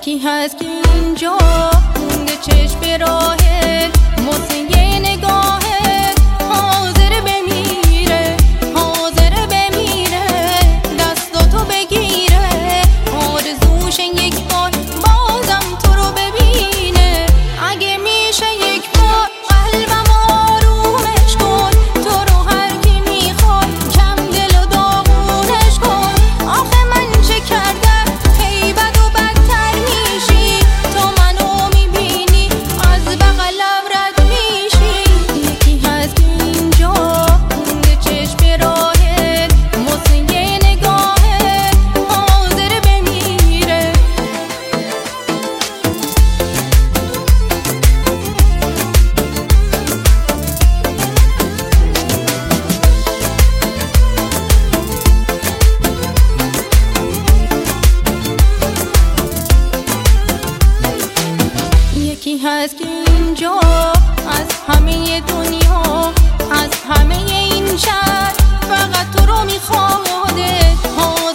یکی هست که اینجا مونده چشم به راهت، موسیقی نگاهت حاضر بمیره، حاضر بمیره، دستاتو بگیره، آرزوش یک بار بازم تو رو ببینه. اگه میشه یک بار قلبم آرومش کن، تو رو هر کی میخواد کم دل و داغونش کن. آخه من چه کردم هی بد و بدتر میشی، تو منو میبینی از بغلم رد میشی. یکی هست که اینجا مونده چشم به راهت، موسیقی نگاهت حاضر بمیره. یکی هست که اینجا از همه دنیا، از همه این شهر فقط تو رو میخواده.